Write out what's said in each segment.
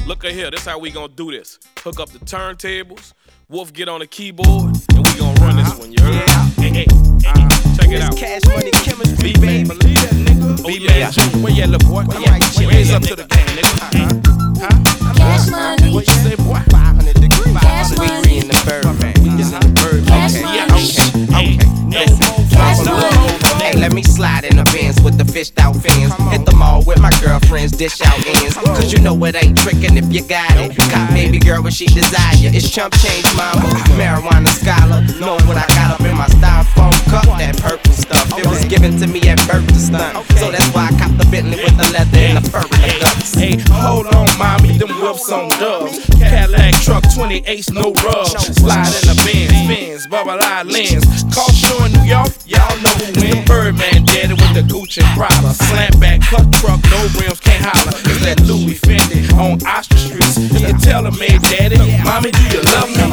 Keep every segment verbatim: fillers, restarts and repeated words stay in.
Look at here, this how we gonna do this. Hook up the turntables, Wolf get on the keyboard, and we gonna run this one, you heard? Yeah. Hey, hey, hey, check it out. Cash Money Chemistry, baby. Believe that, nigga. Oh, yeah. Where you at, little boy? Where you at? Raise up to the game, nigga. Huh? Huh? Cash Money. What you say, boy? five hundred degrees. Cash We Money. in the bird, man. We in the bird. Cash Okay, Money. okay, okay. Listen. Cash Money. Hey, let me slide in the Benz with the fished out fins. Hit the mall with my girlfriends, dish out ends. Cause you know it ain't trickin' if you got it. Cop baby girl what she desire. It's chump change mama, marijuana scholar. Know what I got up in my styrofoam cup, that purple stuff. It was given to me at birth to stunt. So that's why I cop the Bentley with the leather and the fur and the guts. Hey, hold on, mommy, them whips on dubs. Cadillac truck, twenty-eights, no rubs. Slide in the Benz, Benz, bubble eye lens. Car show in New York, y'all know who win. Birdman daddy with the Gucci Prada. Slant back, cut truck, no rims, can't holler. It's that Louis Fendi on Oster Streets. You tell her, made daddy, mommy, do you love me?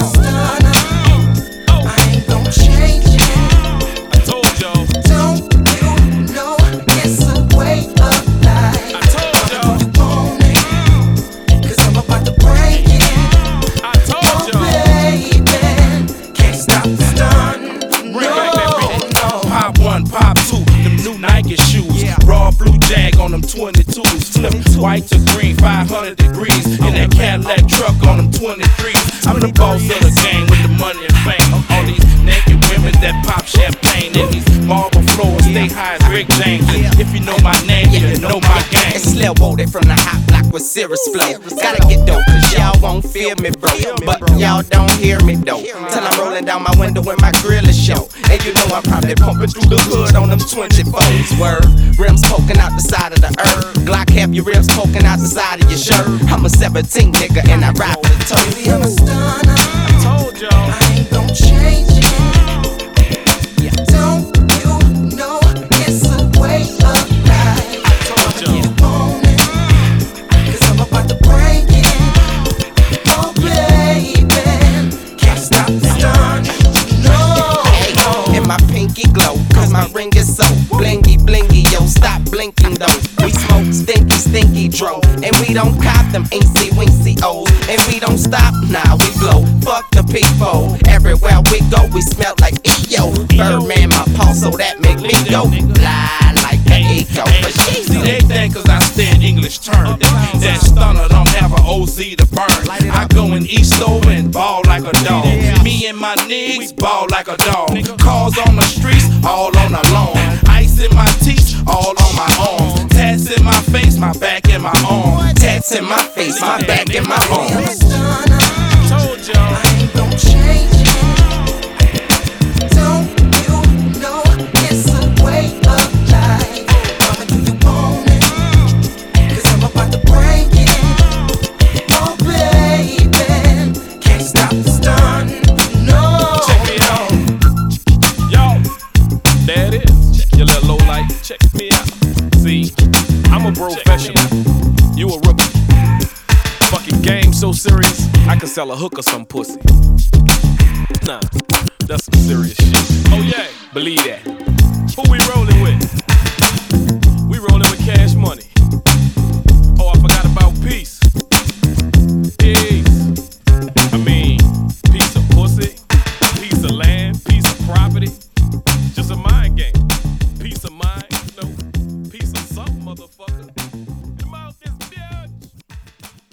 I ain't gon' change it. I told y'all. Don't you know it's a way of life? I told y'all. Want it, cause I'm about to break it. I told Oh, y'all. baby, can't stop the stun. Bring back that beat. No, no. Pop one, pop two, them new Nike shoes. Raw blue jag on them twenty-twos. Flip white to green, five hundred degrees. In that Cadillac truck on them twenty-threes. I'm the boss of the game with the money and fame. All these naked women that pop champagne. And these marble floors stay high as Rick James. And if you know my name, you know my game. It's Lil Woody from the hot block with serious flow. Gotta get dope, cause y'all won't feel me, bro. But y'all don't hear me, though. Till I'm rolling down my window when my grill is show. And you know I'm probably pumping through the hood on them twenty-fours. Word, rims poking out the side of the earth. Glock have your rims poking out the side of your shirt. I'm a seventeen nigga and I ride for the toe. Baby, I'm a stunner. I told y'all. I ain't gon' change it. Don't you know it's a way of life? I told y'all. Want it, cause I'm about to break it. Oh, baby, can't stop the stun. No, no. And my pinky glow, cause my ring is so blingy, blingy, yo, stop blinking though. We smoke stinky, stinky dro, and we don't cop them incy wincy O's, and we don't stop, nah, we blow. Fuck the people, everywhere we go, we smell like yo. Birdman, my pulse, so that make me go fly like an eco. But she See, they think cause I stand English term. That, that stunner don't have a O Z to burn. I go in Easto and ball like a dog. Me and my niggas ball like a dog. Cars on the streets, all on the lawn. Ice in my teeth, all on my arms. Tats in my face, my back and my arm. tats in my face, my back and my I'm a arms. stunner. I told y'all. I ain't gon' change it. Don't you know it's a way of life? Mama, do you want it? Cause I'm about to break it. Oh, baby, can't stop the stun. No, Check me out. Yo, there it is. Check your little low light. Check me out. See, I'm a professional. You a rookie. Fucking game so serious, I could sell a hooker some pussy. Nah, that's some serious shit. Oh yeah, believe that. Who we rolling with? We rolling with Cash Money.